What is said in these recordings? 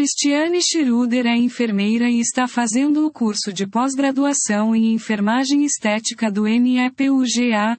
Cristiane Schroeder é enfermeira e está fazendo o curso de pós-graduação em enfermagem estética do NEPUGA,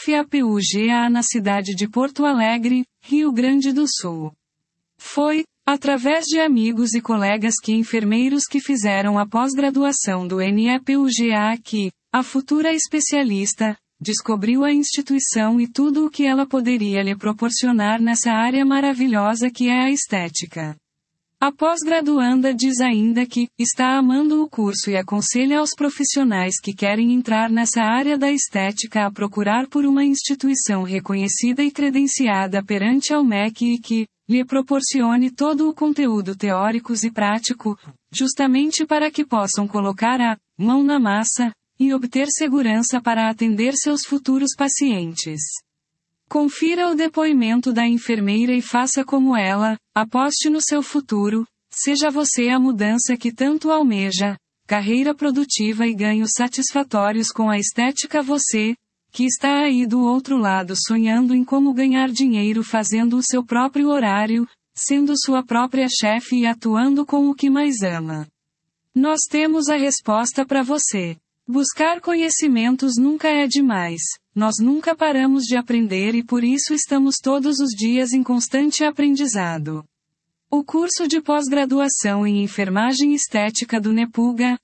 FAPUGA na cidade de Porto Alegre, Rio Grande do Sul. Foi, através de amigos e colegas enfermeiros que fizeram a pós-graduação do NEPUGA que, a futura especialista, descobriu a instituição e tudo o que ela poderia lhe proporcionar nessa área maravilhosa que é a estética. A pós-graduanda diz ainda que está amando o curso e aconselha aos profissionais que querem entrar nessa área da estética a procurar por uma instituição reconhecida e credenciada perante ao MEC e que lhe proporcione todo o conteúdo teórico e prático, justamente para que possam colocar a mão na massa e obter segurança para atender seus futuros pacientes. Confira o depoimento da enfermeira e faça como ela, aposte no seu futuro, seja você a mudança que tanto almeja, carreira produtiva e ganhos satisfatórios com a estética você, que está aí do outro lado sonhando em como ganhar dinheiro fazendo o seu próprio horário, sendo sua própria chefe e atuando com o que mais ama. Nós temos a resposta para você. Buscar conhecimentos nunca é demais. Nós nunca paramos de aprender e por isso estamos todos os dias em constante aprendizado. O curso de pós-graduação em enfermagem estética do NEPUGA,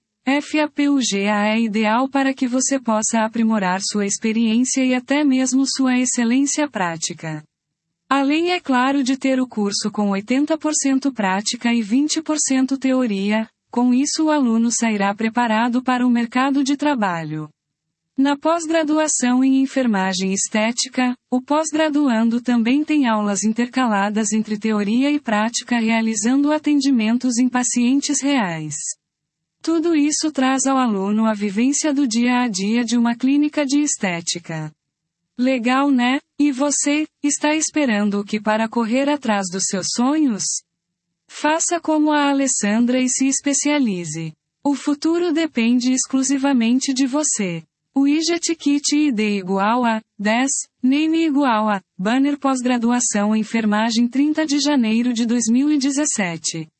FAPUGA é ideal para que você possa aprimorar sua experiência e até mesmo sua excelência prática. Além, é claro, de ter o curso com 80% prática e 20% teoria, com isso o aluno sairá preparado para o mercado de trabalho. Na pós-graduação em enfermagem estética, o pós-graduando também tem aulas intercaladas entre teoria e prática realizando atendimentos em pacientes reais. Tudo isso traz ao aluno a vivência do dia a dia de uma clínica de estética. Legal, né? E você, está esperando o que para correr atrás dos seus sonhos? Faça como a Alessandra e se especialize. O futuro depende exclusivamente de você. O IJET Kit ID igual a 10, name igual a banner pós-graduação em enfermagem 30 de janeiro de 2017.